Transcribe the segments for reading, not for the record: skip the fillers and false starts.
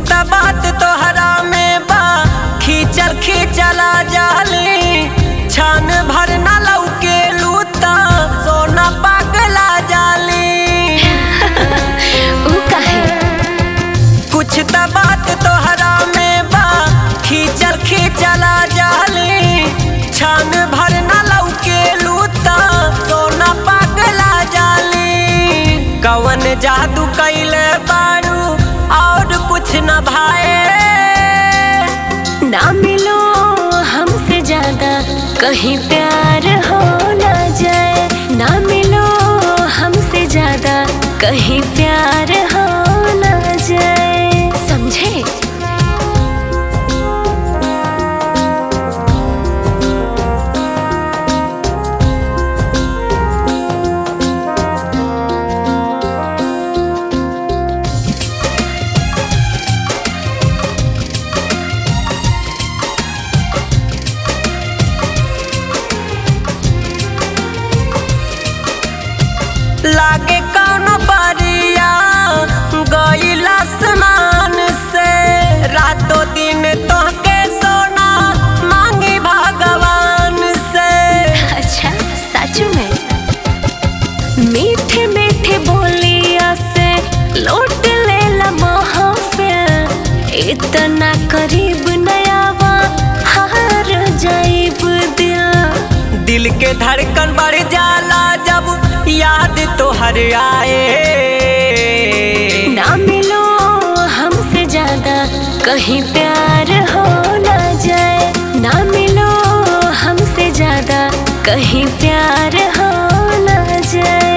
त बात तोहरा में बा, खींचल खींचला जाली, छान भर न लौके लूता सोना पागला जाली। ऊ काहे? कुछ त बात तोहरा में बा, खींचल खींचला जाली, छान भर न लौके लूता सोना पागला जाली। कवन जादू कैले बारू और कुछ न भाए, ना मिलो हमसे ज्यादा कहीं प्यार हो ना जाए, ना मिलो हमसे ज्यादा कहीं प्यार हो ना जाए, समझे? लागे कौनो परिया गइल आसमान से, रातों दिन तोहके सोना मांगी भगवान से। अच्छा सच में? मीठे मीठे बोलिया से लौट लेला महफिल, इतना करीब नयावा हार जाइब दिल। दिल के धड़कन बढ़ जाला जब याद तोहर आए, ना मिलो हमसे ज्यादा कहीं प्यार हो ना जाए, ना मिलो हमसे ज्यादा कहीं प्यार हो ना जाए।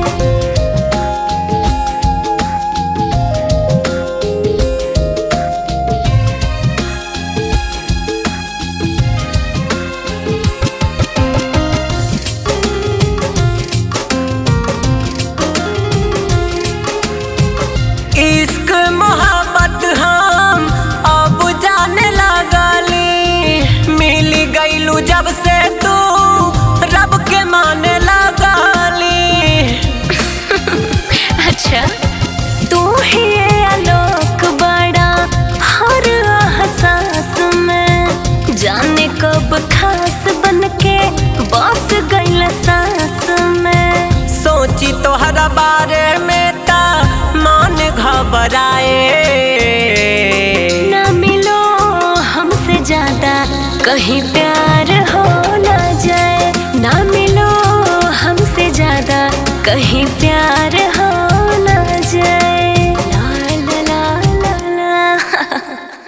इश्क मोहब्बत हम अब जाने लगली, मिल गईलू जब से तू रब के माने लगली। अच्छा तू ही आलोक बड़ा हर एहसास में, जाने कब खास बनके बस गइल सांस में। सोची तोहरा बारे में ता मान घबराए, ना मिलो हमसे ज्यादा कहीं प्यार हो ना जाए, ना मिलो हमसे ज्यादा कहीं प्यार हो